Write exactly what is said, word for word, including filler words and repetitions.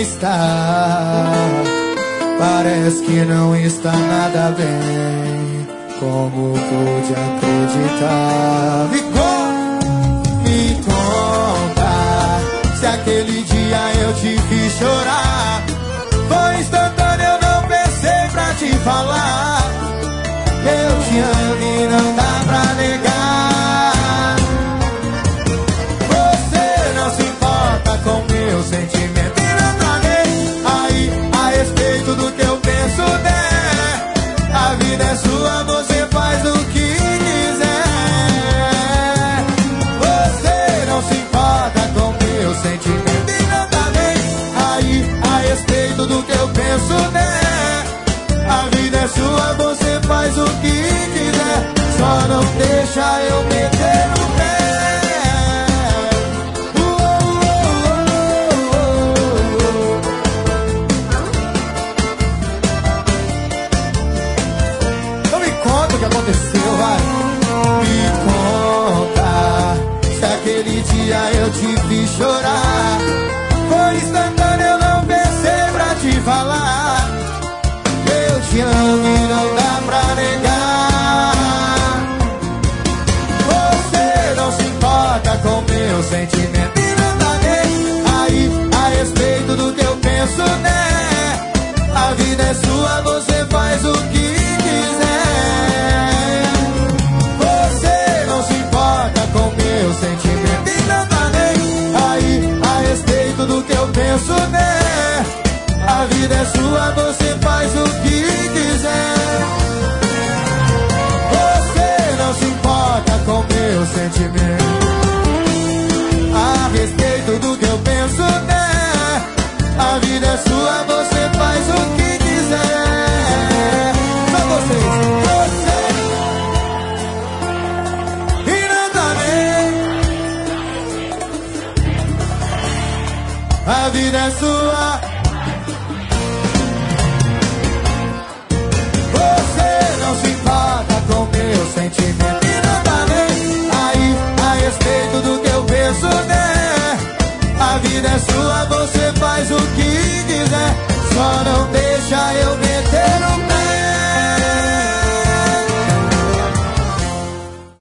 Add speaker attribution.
Speaker 1: está. Parece que não está nada bem. Como pude acreditar? Me conta, me conta, se aquele dia eu te fiz chorar. Foi instantâneo, eu não pensei pra te falar. Eu te amo e não dá pra negar. Você não se importa com meu sentimento e não tá nem aí a respeito do que eu penso, né? A vida é sua, você faz o que quiser. Você não se importa com meu sentimento e não tá nem aí a respeito do que eu penso, né? A vida é sua, você faz o que quiser. Só não deixa eu meter no pé. Então me conta o que aconteceu, vai. Me conta, se aquele dia eu te fiz chorar. Foi instantâneo, eu não pensei pra te falar. Eu te amo e não dá pra negar. Você não se importa com meu sentimento e não tá nem aí a respeito do que eu penso, né? A vida é sua, você faz o que quiser. Você não se importa com meu sentimento e não tá nem aí a respeito do que eu penso, né? A vida é sua, você faz o que quiser. Você não se importa com meu sentimento a respeito do que eu penso, né? A vida é sua, você faz o que quiser. Só vocês, você e não tá nem. A vida é sua. Você não se importa com meu sentimento